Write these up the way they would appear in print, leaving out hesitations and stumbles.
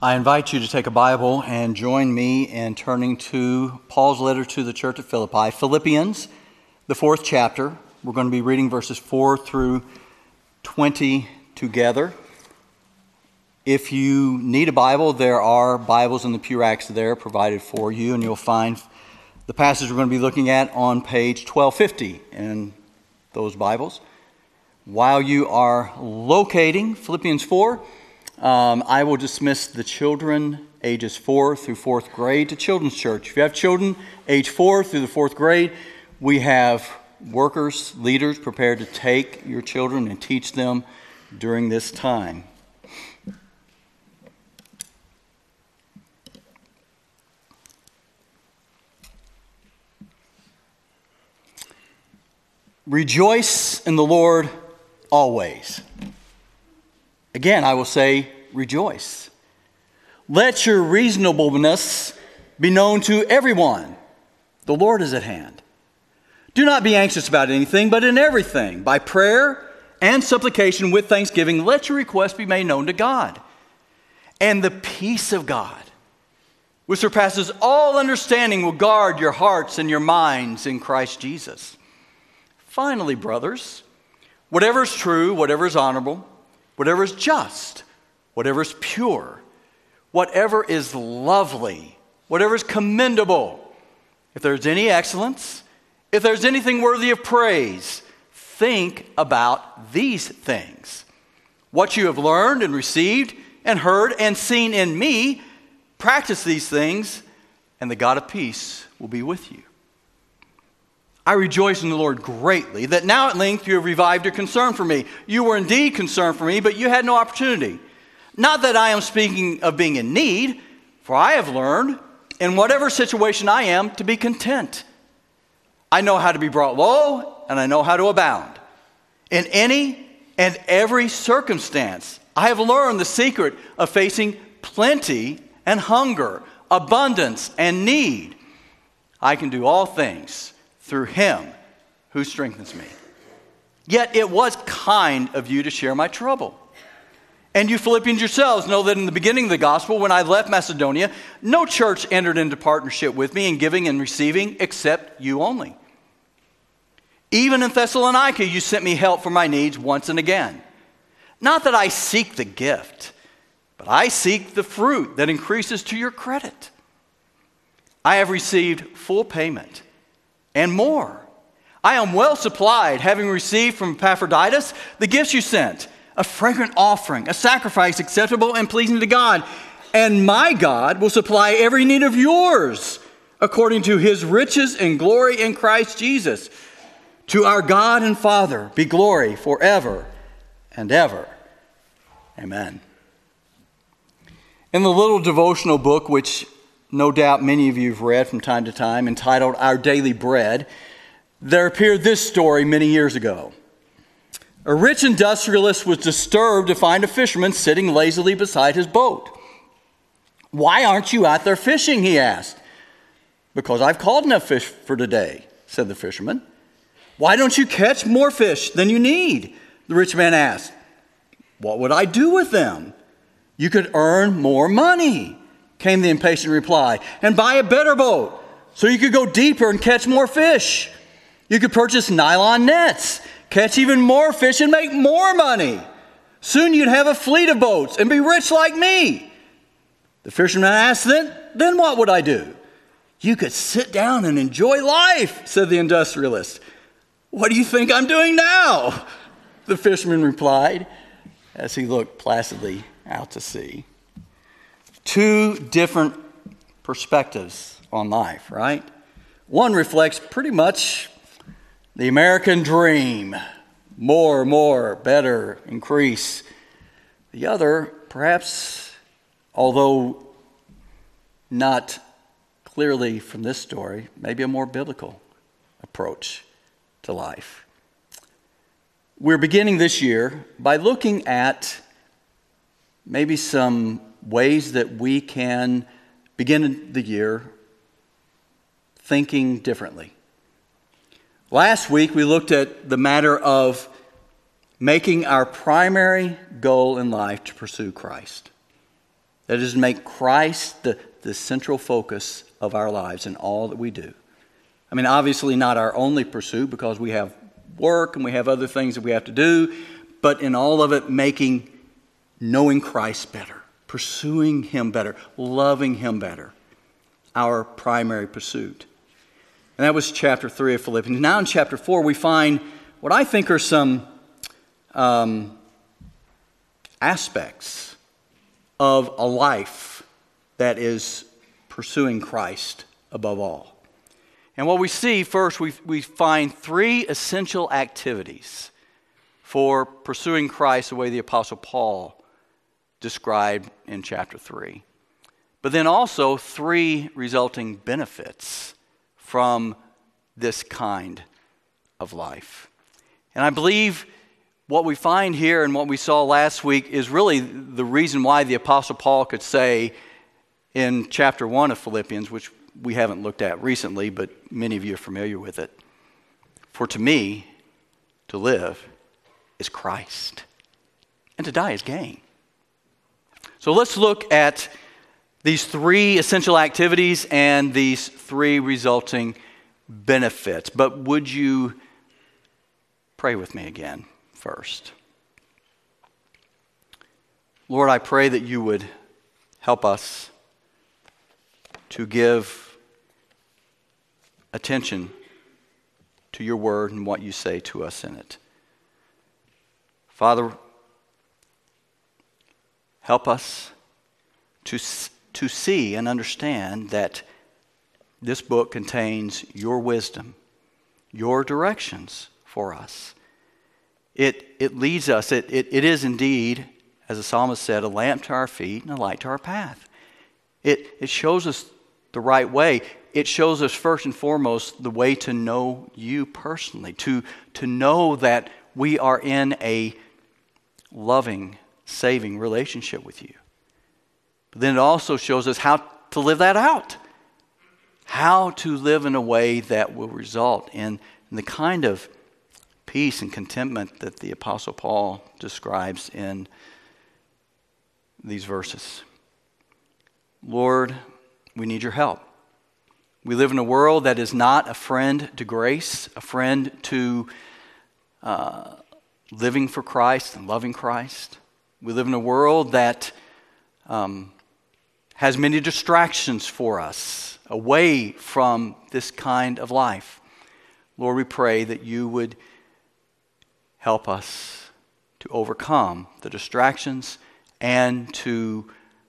I invite you to take a Bible and join me in turning to Paul's letter to the church at Philippi, Philippians, the 4th chapter. We're going to be reading verses 4 through 20 together. If you need a Bible, there are Bibles in the pew racks there provided for you, and you'll find the passage we're going to be looking at on page 1250 in those Bibles. While you are locating Philippians 4, I will dismiss the children ages 4 through 4th grade to Children's Church. If you have children age 4 through the 4th grade, we have workers, leaders prepared to take your children and teach them during this time. Rejoice in the Lord always. Again, I will say, rejoice. Let your reasonableness be known to everyone. The Lord is at hand. Do not be anxious about anything, but in everything, by prayer and supplication with thanksgiving, let your requests be made known to God. And the peace of God, which surpasses all understanding, will guard your hearts and your minds in Christ Jesus. Finally, brothers, whatever is true, whatever is honorable, whatever is just, whatever is pure, whatever is lovely, whatever is commendable, if there's any excellence, if there's anything worthy of praise, think about these things. What you have learned and received and heard and seen in me, practice these things, and the God of peace will be with you. I rejoice in the Lord greatly that now at length you have revived your concern for me. You were indeed concerned for me, but you had no opportunity. Not that I am speaking of being in need, for I have learned, in whatever situation I am, to be content. I know how to be brought low, and I know how to abound. In any and every circumstance, I have learned the secret of facing plenty and hunger, abundance and need. I can do all things through him who strengthens me. Yet it was kind of you to share my trouble. And you Philippians yourselves know that in the beginning of the gospel, when I left Macedonia, no church entered into partnership with me in giving and receiving except you only. Even in Thessalonica, you sent me help for my needs once and again. Not that I seek the gift, but I seek the fruit that increases to your credit. I have received full payment and more. I am well supplied, having received from Epaphroditus the gifts you sent, a fragrant offering, a sacrifice acceptable and pleasing to God. And my God will supply every need of yours according to his riches and glory in Christ Jesus. To our God and Father be glory forever and ever. Amen. In the little devotional book, which no doubt many of you have read from time to time, entitled Our Daily Bread, there appeared this story many years ago. A rich industrialist was disturbed to find a fisherman sitting lazily beside his boat. "Why aren't you out there fishing?" he asked. "Because I've caught enough fish for today," said the fisherman. "Why don't you catch more fish than you need?" the rich man asked. "What would I do with them?" "You could earn more money," came the impatient reply, "and buy a better boat so you could go deeper and catch more fish. You could purchase nylon nets, catch even more fish, and make more money. Soon you'd have a fleet of boats and be rich like me." The fisherman asked, Then what would I do?" "You could sit down and enjoy life," said the industrialist. "What do you think I'm doing now?" the fisherman replied as he looked placidly out to sea. Two different perspectives on life, right? One reflects pretty much the American dream. More, better, increase. The other, perhaps, although not clearly from this story, maybe a more biblical approach to life. We're beginning this year by looking at maybe some ways that we can begin the year thinking differently. Last week, we looked at the matter of making our primary goal in life to pursue Christ. That is to make Christ the central focus of our lives in all that we do. I mean, obviously not our only pursuit, because we have work and we have other things that we have to do, but in all of it, knowing Christ better, pursuing Him better, loving Him better, our primary pursuit. And that was chapter 3 of Philippians. Now in chapter 4, we find what I think are some aspects of a life that is pursuing Christ above all. And what we see first, we find 3 essential activities for pursuing Christ the way the Apostle Paul described in chapter 3. But then also 3 resulting benefits from this kind of life. And I believe what we find here and what we saw last week is really the reason why the Apostle Paul could say in chapter 1 of Philippians, which we haven't looked at recently, but many of you are familiar with it. For to me, to live is Christ, and to die is gain. So let's look at these 3 essential activities and these 3 resulting benefits. But would you pray with me again first? Lord, I pray that you would help us to give attention to your word and what you say to us in it. Father, help us to see and understand that this book contains your wisdom, your directions for us. It leads us, it is indeed, as the psalmist said, a lamp to our feet and a light to our path. It shows us the right way. It shows us first and foremost the way to know you personally, to know that we are in a loving, saving relationship with you. But then it also shows us how to live that out. How to live in a way that will result in the kind of peace and contentment that the Apostle Paul describes in these verses. Lord, we need your help. We live in a world that is not a friend to grace, a friend to living for Christ and loving Christ. We live in a world that has many distractions for us away from this kind of life. Lord, we pray that you would help us to overcome the distractions and to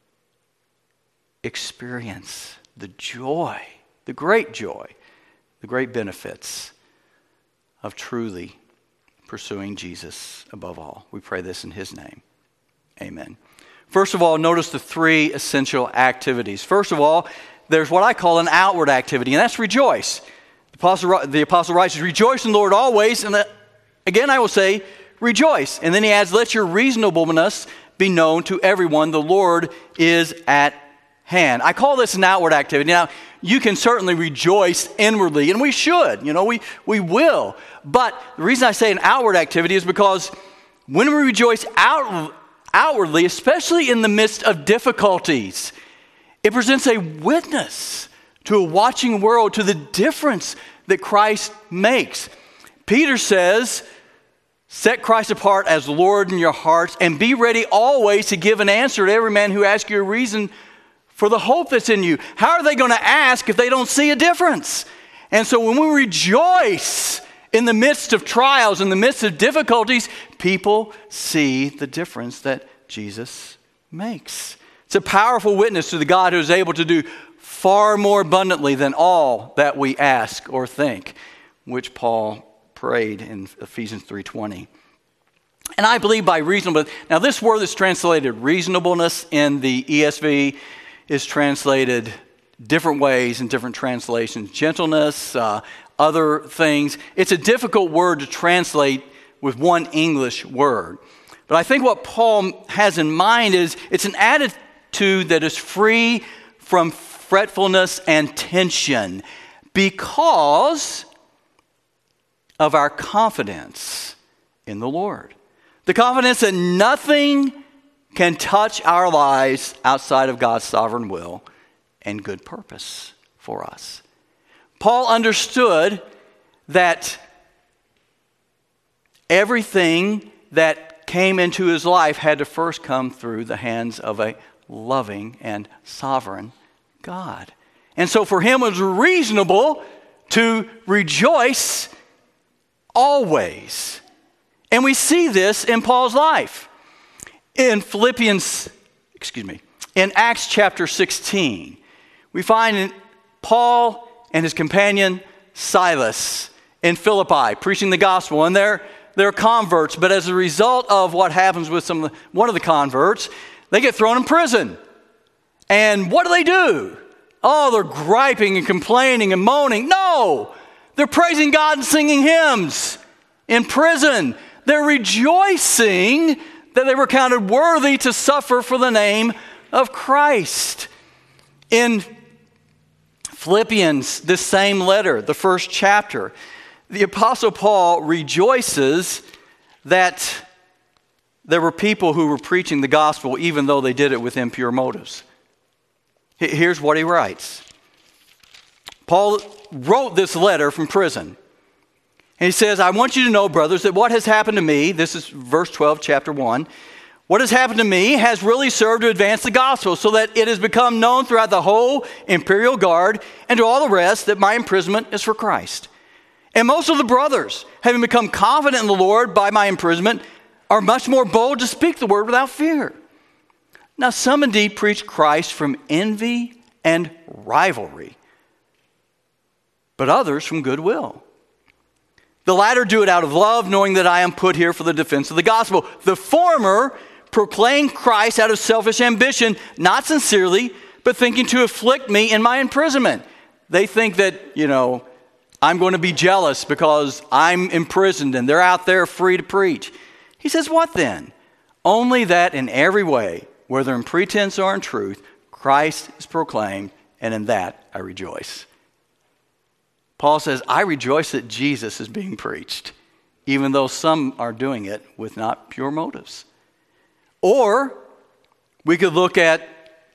experience the joy, the great joy, the great benefits of truly pursuing Jesus above all. We pray this in his name. Amen. First of all, notice the 3 essential activities. First of all, there's what I call an outward activity, and that's rejoice. The apostle writes, rejoice in the Lord always, and again I will say, rejoice. And then he adds, let your reasonableness be known to everyone. The Lord is at hand. I call this an outward activity. Now, you can certainly rejoice inwardly, and we should. We will. But the reason I say an outward activity is because when we rejoice outwardly, especially in the midst of difficulties, it presents a witness to a watching world to the difference that Christ makes. Peter says, set Christ apart as Lord in your hearts and be ready always to give an answer to every man who asks you a reason for the hope that's in you. How are they going to ask if they don't see a difference? And so when we rejoice in the midst of trials, in the midst of difficulties, people see the difference that Jesus makes. It's a powerful witness to the God who is able to do far more abundantly than all that we ask or think, which Paul prayed in Ephesians 3:20. And I believe by reasonable, now this word that's translated reasonableness in the ESV is translated different ways in different translations. Gentleness, other things. It's a difficult word to translate with one English word. But I think what Paul has in mind is it's an attitude that is free from fretfulness and tension because of our confidence in the Lord. The confidence that nothing can touch our lives outside of God's sovereign will and good purpose for us. Paul understood that everything that came into his life had to first come through the hands of a loving and sovereign God. And so for him it was reasonable to rejoice always. And we see this in Paul's life. In Acts chapter 16, we find Paul and his companion Silas in Philippi preaching the gospel, and they're converts, but as a result of what happens with one of the converts, they get thrown in prison. And what do? Oh, they're griping and complaining and moaning. No, they're praising God and singing hymns in prison. They're rejoicing that they were counted worthy to suffer for the name of Christ. In Philippians, this same letter, the first chapter, the Apostle Paul rejoices that there were people who were preaching the gospel even though they did it with impure motives. Here's what he writes. Paul wrote this letter from prison. And he says, I want you to know, brothers, that what has happened to me, this is verse 12, chapter 1, what has happened to me has really served to advance the gospel so that it has become known throughout the whole imperial guard and to all the rest that my imprisonment is for Christ. And most of the brothers, having become confident in the Lord by my imprisonment, are much more bold to speak the word without fear. Now some indeed preach Christ from envy and rivalry, but others from goodwill. The latter do it out of love, knowing that I am put here for the defense of the gospel. The former proclaim Christ out of selfish ambition, not sincerely, but thinking to afflict me in my imprisonment. They think that, I'm going to be jealous because I'm imprisoned and they're out there free to preach. He says, what then? Only that in every way, whether in pretense or in truth, Christ is proclaimed, and in that I rejoice. Paul says, I rejoice that Jesus is being preached, even though some are doing it with not pure motives. Or we could look at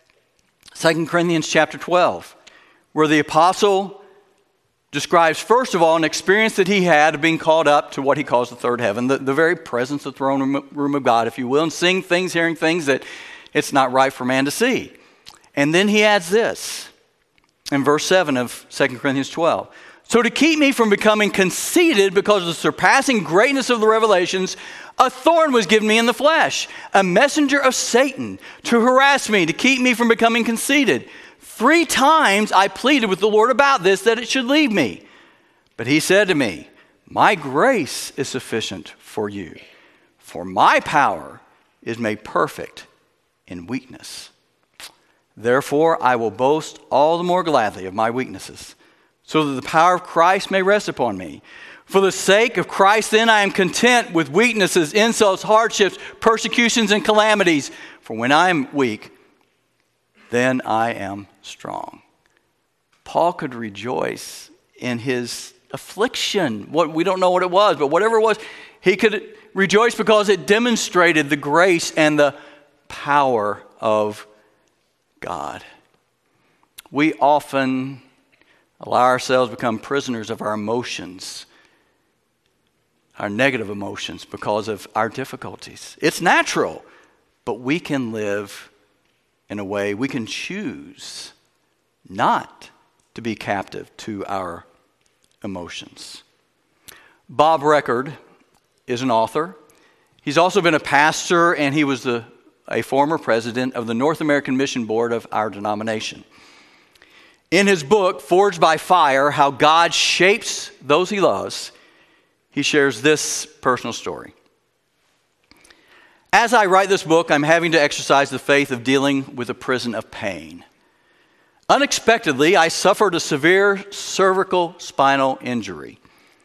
2 Corinthians chapter 12, where the apostle describes, first of all, an experience that he had of being called up to what he calls the third heaven, the very presence of the throne room of God, if you will, and seeing things, hearing things that it's not right for man to see. And then he adds this in verse 7 of 2 Corinthians 12. So to keep me from becoming conceited because of the surpassing greatness of the revelations, a thorn was given me in the flesh, a messenger of Satan to harass me, to keep me from becoming conceited. 3 times I pleaded with the Lord about this, that it should leave me. But he said to me, my grace is sufficient for you, for my power is made perfect in weakness. Therefore I will boast all the more gladly of my weaknesses, so that the power of Christ may rest upon me. For the sake of Christ, then, I am content with weaknesses, insults, hardships, persecutions, and calamities. For when I am weak, then I am strong. Paul could rejoice in his affliction. We don't know what it was, but whatever it was, he could rejoice because it demonstrated the grace and the power of God. We often allow ourselves to become prisoners of our emotions, our negative emotions, because of our difficulties. It's natural, but we can live in a way, we can choose not to be captive to our emotions. Bob Record is an author. He's also been a pastor, and he was a former president of the North American Mission Board of our denomination. In his book, Forged by Fire, How God Shapes Those He Loves, he shares this personal story. As I write this book, I'm having to exercise the faith of dealing with a prison of pain. Unexpectedly, I suffered a severe cervical spinal injury.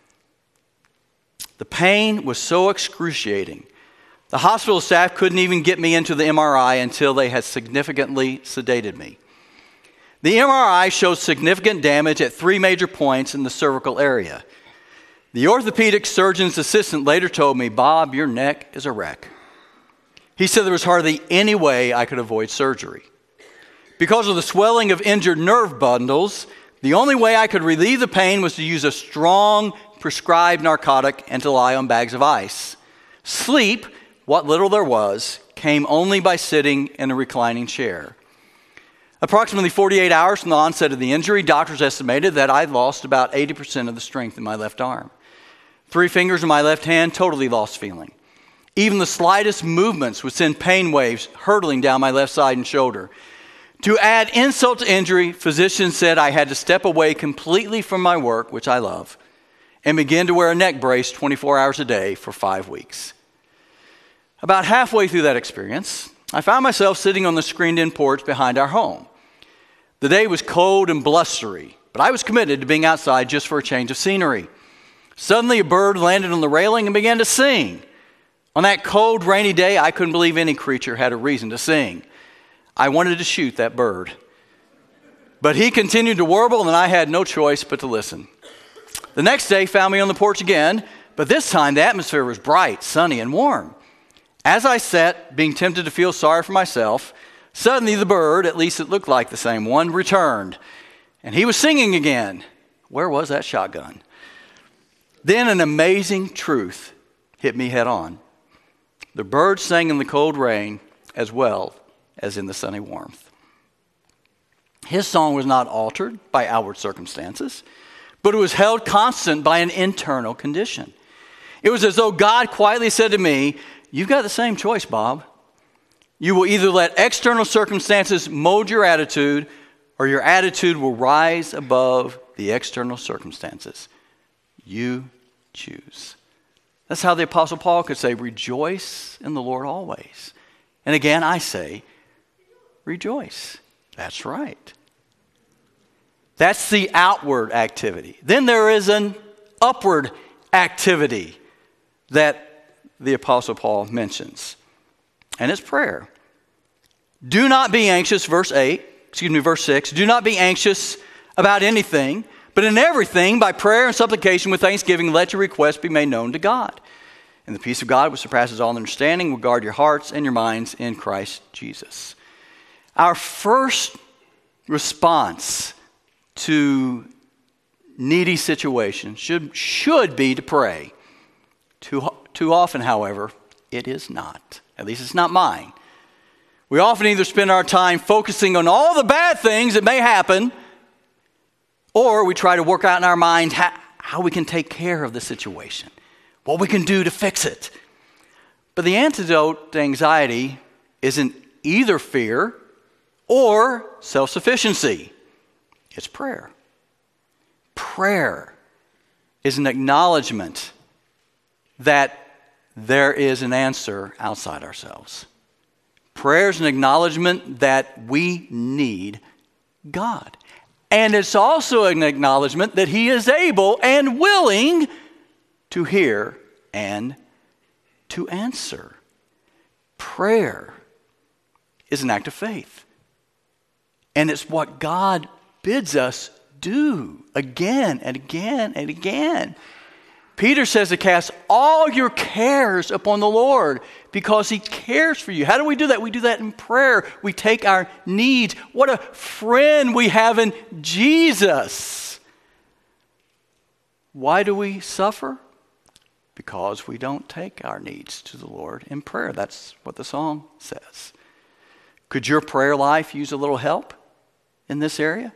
The pain was so excruciating, the hospital staff couldn't even get me into the MRI until they had significantly sedated me. The MRI showed significant damage at 3 major points in the cervical area. The orthopedic surgeon's assistant later told me, Bob, your neck is a wreck. He said there was hardly any way I could avoid surgery. Because of the swelling of injured nerve bundles, the only way I could relieve the pain was to use a strong prescribed narcotic and to lie on bags of ice. Sleep, what little there was, came only by sitting in a reclining chair. Approximately 48 hours from the onset of the injury, doctors estimated that I'd lost about 80% of the strength in my left arm. 3 fingers in my left hand totally lost feeling. Even the slightest movements would send pain waves hurtling down my left side and shoulder. To add insult to injury, physicians said I had to step away completely from my work, which I love, and begin to wear a neck brace 24 hours a day for 5 weeks. About halfway through that experience, I found myself sitting on the screened-in porch behind our home. The day was cold and blustery, but I was committed to being outside just for a change of scenery. Suddenly, a bird landed on the railing and began to sing. On that cold, rainy day, I couldn't believe any creature had a reason to sing. I wanted to shoot that bird. But he continued to warble, and I had no choice but to listen. The next day found me on the porch again, but this time the atmosphere was bright, sunny, and warm. As I sat, being tempted to feel sorry for myself, suddenly the bird, at least it looked like the same one, returned. And he was singing again. Where was that shotgun? Then an amazing truth hit me head on. The bird sang in the cold rain as well as in the sunny warmth. His song was not altered by outward circumstances, but it was held constant by an internal condition. It was as though God quietly said to me, "You've got the same choice, Bob. You will either let external circumstances mold your attitude, or your attitude will rise above the external circumstances. You choose." That's how the Apostle Paul could say, "Rejoice in the Lord always." And again, I say, rejoice. That's right. That's the outward activity. Then there is an upward activity that the Apostle Paul mentions. And it's prayer. Do not be anxious, verse 6. Do not be anxious about anything, but in everything, by prayer and supplication with thanksgiving, let your requests be made known to God. And the peace of God, which surpasses all understanding, will guard your hearts and your minds in Christ Jesus. Our first response to needy situations should be to pray. Too often, however, it is not. At least it's not mine. We often either spend our time focusing on all the bad things that may happen, or we try to work out in our minds how we can take care of the situation, what we can do to fix it. But the antidote to anxiety isn't either fear or self-sufficiency. It's prayer. Prayer is an acknowledgement that there is an answer outside ourselves. Prayer is an acknowledgement that we need God. And it's also an acknowledgement that He is able and willing to hear and to answer. Prayer is an act of faith. And it's what God bids us do again and again and again. Peter says to cast all your cares upon the Lord because He cares for you. How do we do that? We do that in prayer. We take our needs. What a friend we have in Jesus. Why do we suffer? Because we don't take our needs to the Lord in prayer. That's what the song says. Could your prayer life use a little help in this area?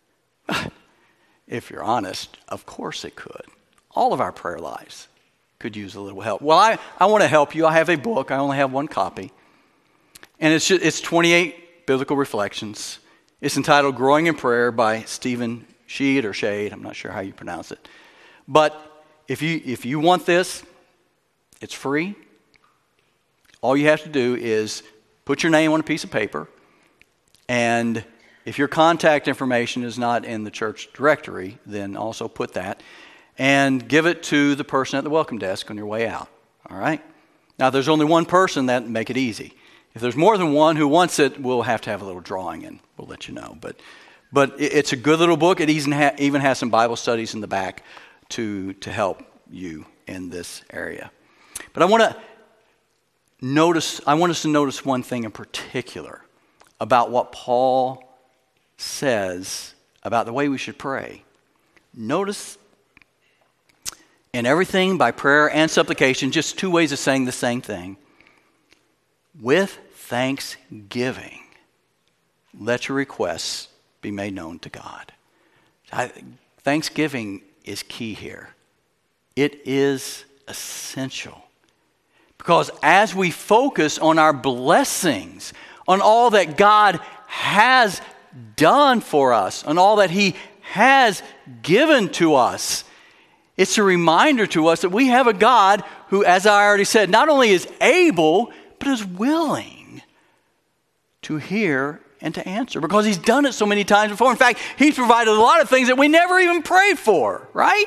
If you're honest, of course it could. All of our prayer lives could use a little help. Well, I want to help you. I have a book. I only have one copy. And it's 28 biblical reflections. It's entitled Growing in Prayer by Stephen Shade or Shade. I'm not sure how you pronounce it. But if you want this, it's free. All you have to do is put your name on a piece of paper. And if your contact information is not in the church directory, then also put that. And give it to the person at the welcome desk on your way out. All right? Now, if there's only one person, that make it easy. If there's more than one who wants it, we'll have to have a little drawing, and we'll let you know. But it's a good little book. It even has some Bible studies in the back to help you in this area. But I want to I want us to notice one thing in particular about what Paul says about the way we should pray. Notice in everything by prayer and supplication, just two ways of saying the same thing. With thanksgiving, let your requests be made known to God. Thanksgiving is key here. It is essential. Because as we focus on our blessings, on all that God has done for us, on all that He has given to us, it's a reminder to us that we have a God who, as I already said, not only is able, but is willing to hear and to answer, because He's done it so many times before. In fact, He's provided a lot of things that we never even prayed for, right?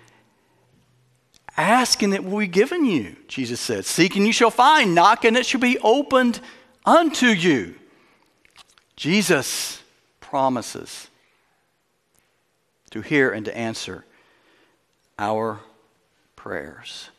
Ask and it will be given you, Jesus said. Seek and you shall find. Knock and it shall be opened unto you. Jesus promises to hear and to answer our prayers.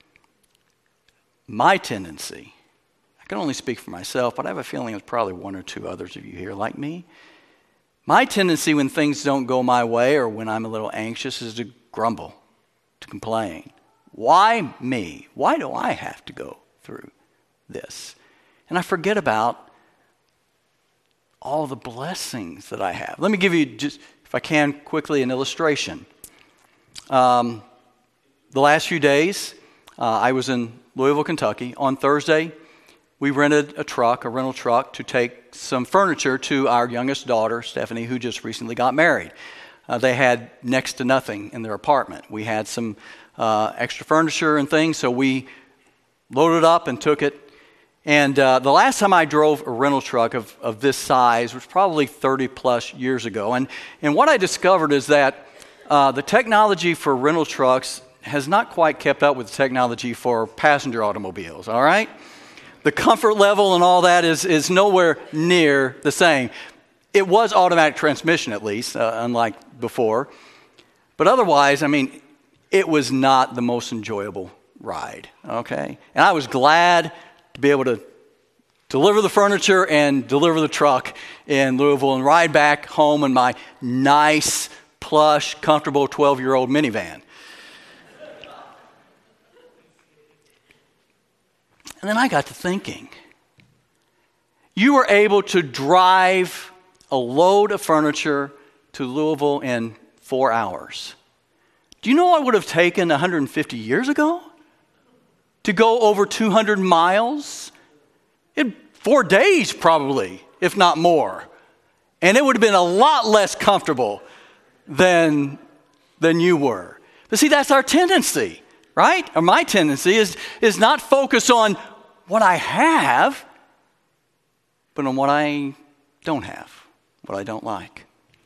My tendency, I can only speak for myself, but I have a feeling there's probably one or two others of you here like me. My tendency when things don't go my way or when I'm a little anxious is to grumble, to complain. Why me? Why do I have to go through this? And I forget about all the blessings that I have. Let me give you just, if I can, quickly an illustration. The last few days, I was in Louisville, Kentucky. On Thursday, we rented a rental truck to take some furniture to our youngest daughter, Stephanie, who just recently got married. They had next to nothing in their apartment. We had some extra furniture and things, so we loaded up and took it. And the last time I drove a rental truck of this size was probably 30 plus years ago. And what I discovered is that the technology for rental trucks has not quite kept up with the technology for passenger automobiles, all right? The comfort level and all that is nowhere near the same. It was automatic transmission at least, unlike before. But otherwise, I mean, it was not the most enjoyable ride, okay? And I was glad to be able to deliver the furniture and deliver the truck in Louisville and ride back home in my nice, plush, comfortable 12-year-old minivan. And then I got to thinking. You were able to drive a load of furniture to Louisville in 4 hours. Do you know what would have taken 150 years ago? To go over 200 miles? In 4 days probably, if not more. And it would have been a lot less comfortable than you were. But see, that's our tendency, right? Or my tendency is not focus on what I have, but on what I don't have, what I don't like.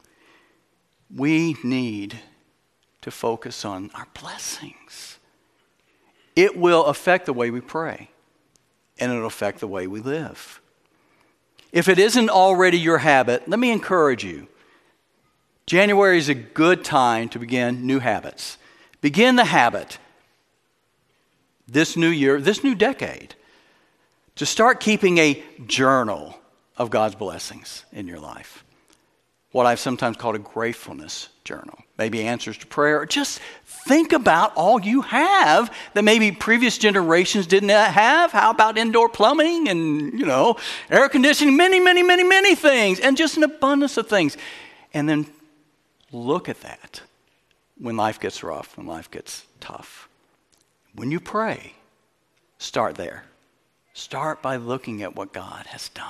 We need to focus on our blessings. It will affect the way we pray, and it'll affect the way we live. If it isn't already your habit, let me encourage you. January is a good time to begin new habits. Begin the habit this new year, this new decade, to start keeping a journal of God's blessings in your life. What I've sometimes called a gratefulness journal. Maybe answers to prayer, or just think about all you have that maybe previous generations didn't have. How about indoor plumbing and, air conditioning, many things, and just an abundance of things. And then look at that when life gets rough, when life gets tough. When you pray, start there. Start by looking at what God has done.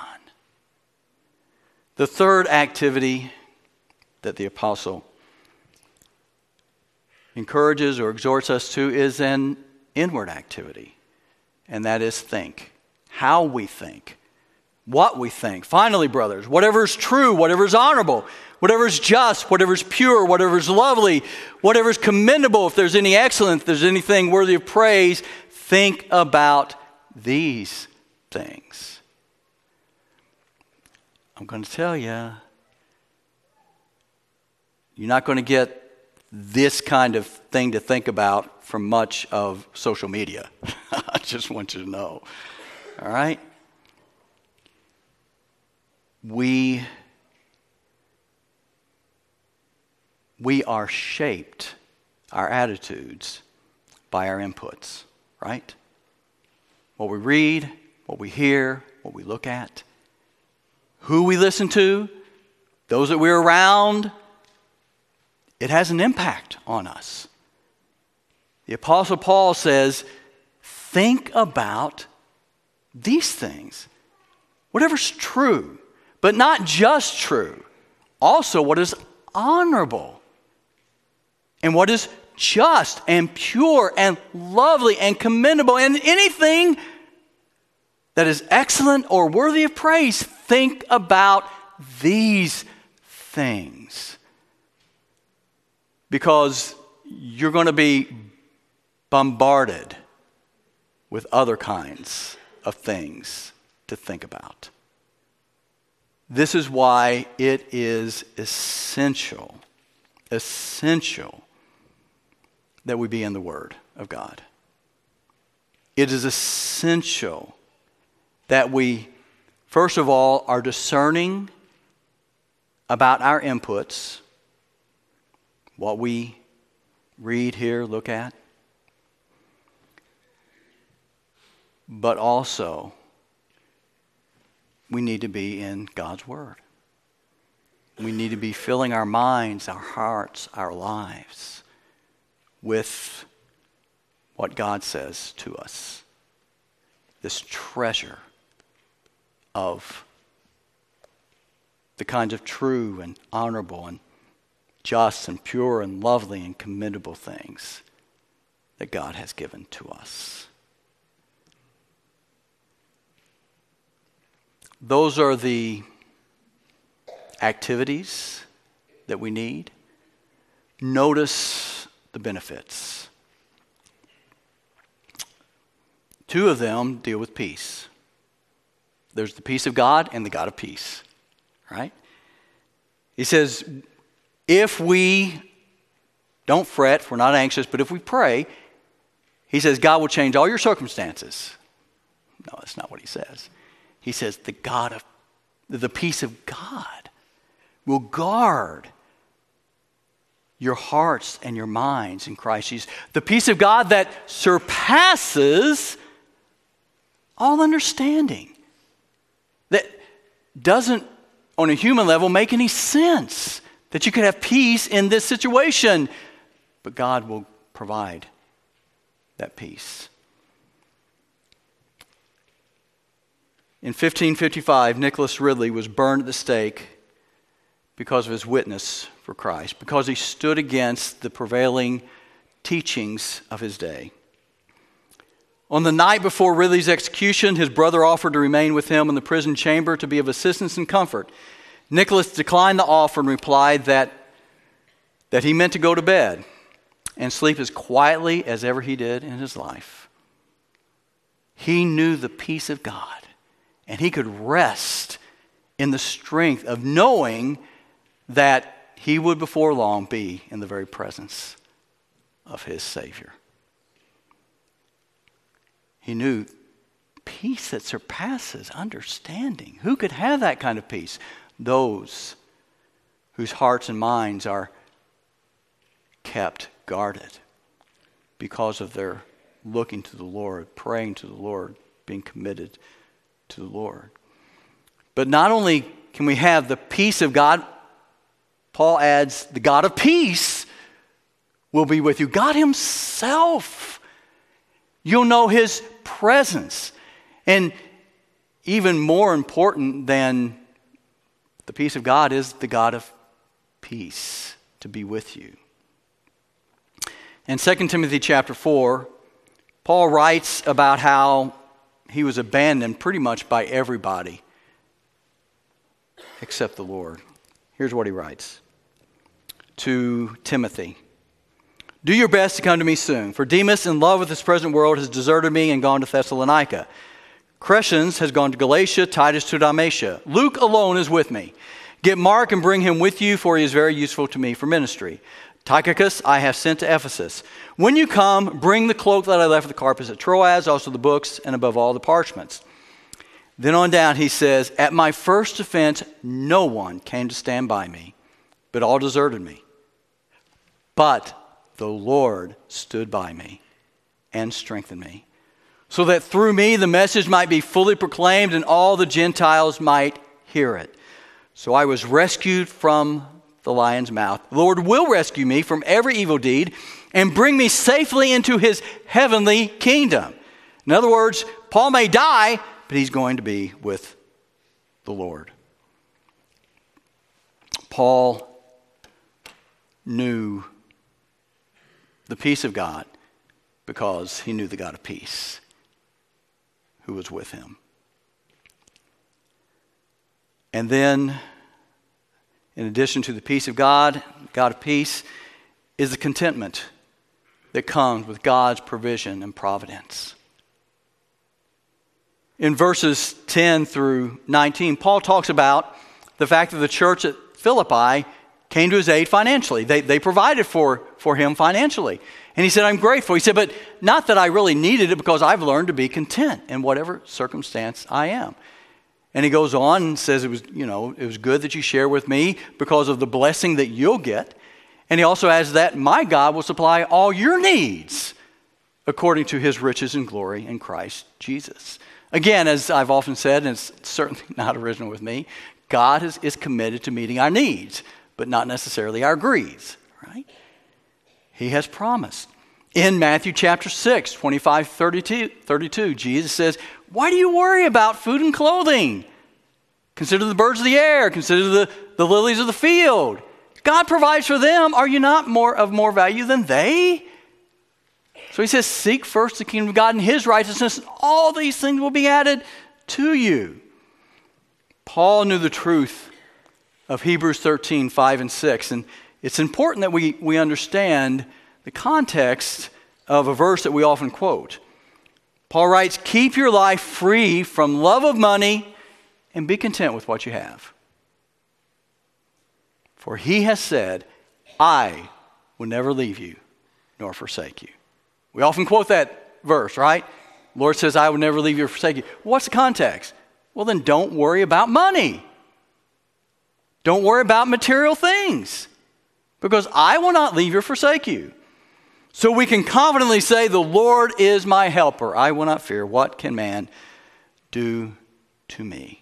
The third activity that the apostle encourages or exhorts us to is an inward activity, and that is think. How we think, what we think. Finally, brothers, whatever is true, whatever is honorable, whatever is just, whatever is pure, whatever is lovely, whatever is commendable, if there's any excellence, if there's anything worthy of praise, think about these things. I'm going to tell you, you're not going to get this kind of thing to think about from much of social media. I just want you to know. All right? We are shaped, our attitudes, by our inputs, right? What we read, what we hear, what we look at, who we listen to, those that we're around, it has an impact on us. The Apostle Paul says, think about these things. Whatever's true, but not just true. Also what is honorable and what is just and pure and lovely and commendable and anything that is excellent or worthy of praise, think about these things. Because you're going to be bombarded with other kinds of things to think about. This is why it is essential that we be in the Word of God. It is essential that we, first of all, are discerning about our inputs, what we read, hear, look at, but also we need to be in God's Word. We need to be filling our minds, our hearts, our lives with what God says to us. This treasure of the kinds of true and honorable and just and pure and lovely and commendable things that God has given to us. Those are the activities that we need. Notice the benefits. 2 of them deal with peace. There's the peace of God and the God of peace, right? He says, if we don't fret, if we're not anxious, but if we pray, he says, God will change all your circumstances. No, that's not what he says. He says, the peace of God will guard your hearts and your minds in Christ Jesus. The peace of God that surpasses all understanding. That doesn't, on a human level, make any sense. That you could have peace in this situation. But God will provide that peace. In 1555, Nicholas Ridley was burned at the stake because of his witness for Christ, because he stood against the prevailing teachings of his day. On the night before Ridley's execution, his brother offered to remain with him in the prison chamber to be of assistance and comfort. Nicholas declined the offer and replied that he meant to go to bed and sleep as quietly as ever he did in his life. He knew the peace of God. And he could rest in the strength of knowing that he would before long be in the very presence of his Savior. He knew peace that surpasses understanding. Who could have that kind of peace? Those whose hearts and minds are kept guarded because of their looking to the Lord, praying to the Lord, being committed to the Lord. But not only can we have the peace of God, Paul adds, the God of peace will be with you. God himself. You'll know his presence. And even more important than the peace of God is the God of peace to be with you. In 2 Timothy chapter 4, Paul writes about how he was abandoned pretty much by everybody except the Lord. Here's what he writes to Timothy. Do your best to come to me soon, for Demas, in love with this present world, has deserted me and gone to Thessalonica. Crescens has gone to Galatia, Titus to Dalmatia. Luke alone is with me. Get Mark and bring him with you, for he is very useful to me for ministry. Tychicus I have sent to Ephesus. When you come, bring the cloak that I left with the Carpus at Troas, also the books, and above all the parchments. Then on down he says, at my first offense, no one came to stand by me, but all deserted me. But the Lord stood by me and strengthened me, so that through me the message might be fully proclaimed and all the Gentiles might hear it. So I was rescued from the lion's mouth. The Lord will rescue me from every evil deed and bring me safely into his heavenly kingdom. In other words, Paul may die, but he's going to be with the Lord. Paul knew the peace of God because he knew the God of peace who was with him. And then, in addition to the peace of God, God of peace, is the contentment that comes with God's provision and providence. In verses 10 through 19, Paul talks about the fact that the church at Philippi came to his aid financially. They provided for him financially. And he said, I'm grateful. He said, but not that I really needed it, because I've learned to be content in whatever circumstance I am. And he goes on and says, it was good that you share with me because of the blessing that you'll get. And he also adds that my God will supply all your needs according to his riches and glory in Christ Jesus. Again, as I've often said, and it's certainly not original with me, God is committed to meeting our needs, but not necessarily our greeds, right? He has promised. In Matthew chapter 6, 25, 32, Jesus says, why do you worry about food and clothing? Consider the birds of the air. Consider the lilies of the field. God provides for them. Are you not of more value than they? So he says, seek first the kingdom of God and his righteousness, and all these things will be added to you. Paul knew the truth of Hebrews 13, 5 and 6. And it's important that we understand the context of a verse that we often quote. Paul writes, keep your life free from love of money and be content with what you have. For he has said, I will never leave you nor forsake you. We often quote that verse, right? The Lord says, I will never leave you or forsake you. What's the context? Well, then don't worry about money. Don't worry about material things, because I will not leave you or forsake you. So we can confidently say, the Lord is my helper. I will not fear. What can man do to me?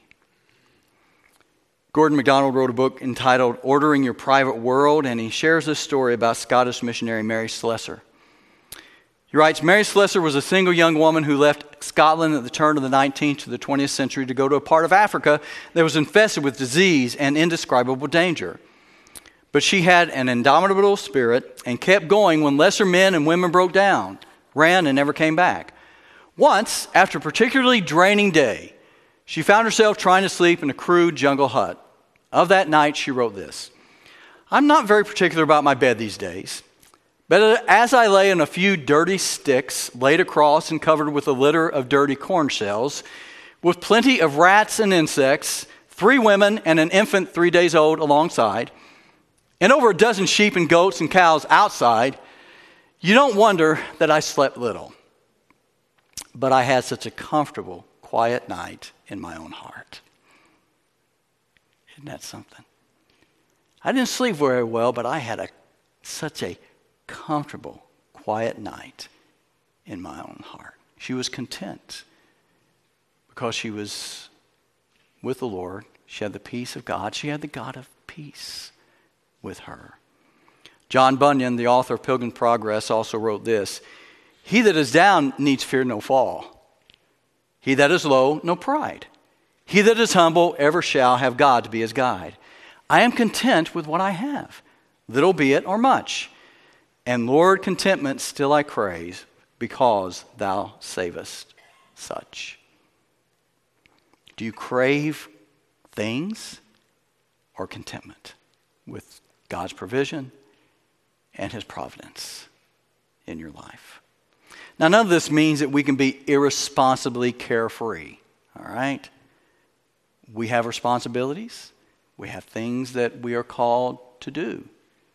Gordon MacDonald wrote a book entitled Ordering Your Private World, and he shares this story about Scottish missionary Mary Slessor. He writes, Mary Slessor was a single young woman who left Scotland at the turn of the 19th to the 20th century to go to a part of Africa that was infested with disease and indescribable danger. But she had an indomitable spirit and kept going when lesser men and women broke down, ran, and never came back. Once, after a particularly draining day, she found herself trying to sleep in a crude jungle hut. Of that night, she wrote this: I'm not very particular about my bed these days, but as I lay on a few dirty sticks laid across and covered with a litter of dirty corn shells, with plenty of rats and insects, 3 women and an infant 3 days old alongside, and over a dozen sheep and goats and cows outside, you don't wonder that I slept little. But I had such a comfortable, quiet night in my own heart. Isn't that something? I didn't sleep very well, but I had such a comfortable, quiet night in my own heart. She was content because she was with the Lord. She had the peace of God. She had the God of peace with her. John Bunyan, the author of Pilgrim's Progress, also wrote this: he that is down needs fear no fall. He that is low, no pride. He that is humble ever shall have God to be his guide. I am content with what I have, little be it or much. And Lord, contentment still I crave, because thou savest such. Do you crave things or contentment with God's provision and his providence in your life? Now, none of this means that we can be irresponsibly carefree, all right? We have responsibilities. We have things that we are called to do.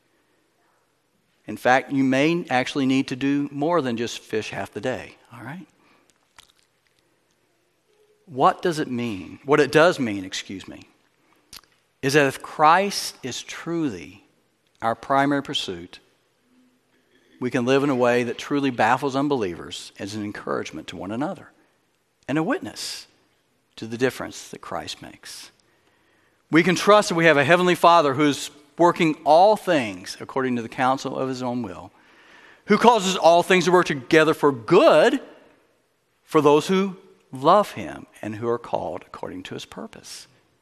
In fact, you may actually need to do more than just fish half the day, all right? what does it mean? What it does mean, is that if Christ is truly our primary pursuit, we can live in a way that truly baffles unbelievers as an encouragement to one another and a witness to the difference that Christ makes. We can trust that we have a Heavenly Father who's working all things according to the counsel of His own will, who causes all things to work together for good for those who love Him and who are called according to His purpose.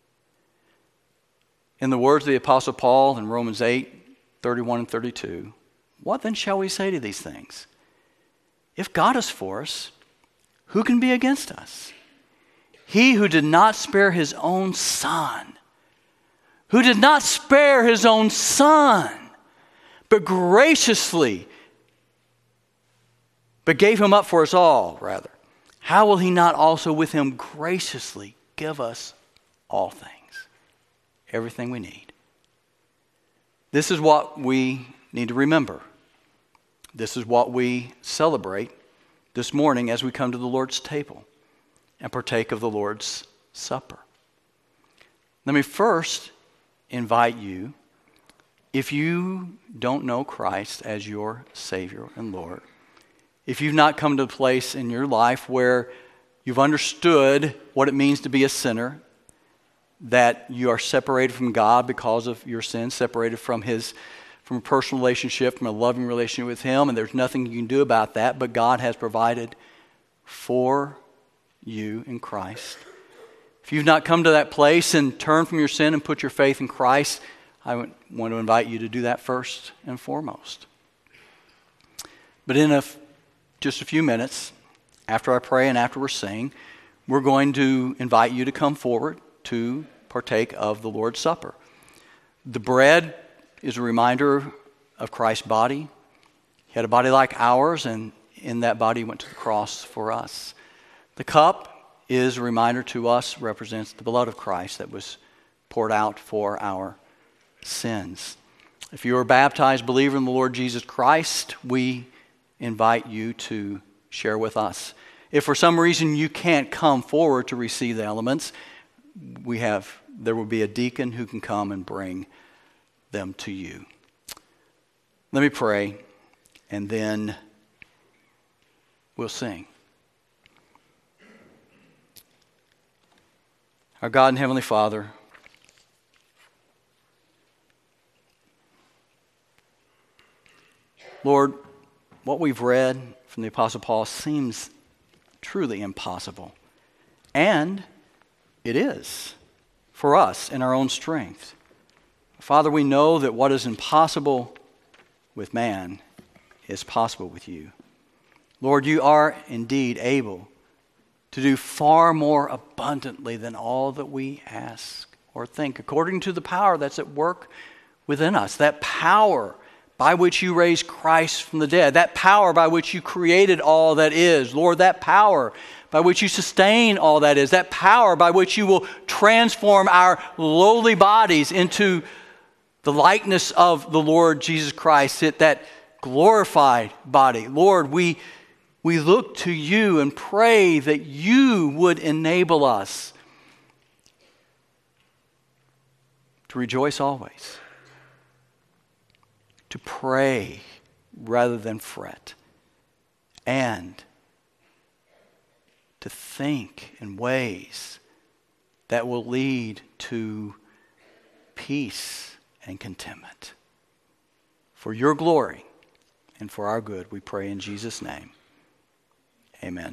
In the words of the Apostle Paul in Romans 8:31 and 32, what then shall we say to these things? If God is for us, who can be against us? He who did not spare His own Son, but gave Him up for us all, rather, how will He not also with Him graciously give us all things? Everything we need. This is what we need to remember. This is what we celebrate this morning as we come to the Lord's table and partake of the Lord's Supper. Let me first invite you, if you don't know Christ as your Savior and Lord, if you've not come to a place in your life where you've understood what it means to be a sinner, that you are separated from God because of your sin, separated from a personal relationship, from a loving relationship with Him, and there's nothing you can do about that, but God has provided for you in Christ. If you've not come to that place and turned from your sin and put your faith in Christ, I want to invite you to do that first and foremost. But in just a few minutes, after I pray and after we're singing, we're going to invite you to come forward to partake of the Lord's Supper. The bread is a reminder of Christ's body. He had a body like ours, and in that body He went to the cross for us. The cup is a reminder to us, represents the blood of Christ that was poured out for our sins. If you are a baptized believer in the Lord Jesus Christ, we invite you to share with us. If for some reason you can't come forward to receive the elements, there will be a deacon who can come and bring them to you. Let me pray, and then we'll sing. Our God and Heavenly Father, Lord, what we've read from the Apostle Paul seems truly impossible. And it is for us in our own strength. Father, we know that what is impossible with man is possible with you. Lord, you are indeed able to do far more abundantly than all that we ask or think, according to the power that's at work within us. That power by which you raised Christ from the dead, that power by which you created all that is. Lord, that power by which you sustain all that is, that power by which you will transform our lowly bodies into the likeness of the Lord Jesus Christ, that glorified body. Lord, we look to you and pray that you would enable us to rejoice always, to pray rather than fret, and to think in ways that will lead to peace and contentment. For your glory and for our good, we pray in Jesus' name. Amen.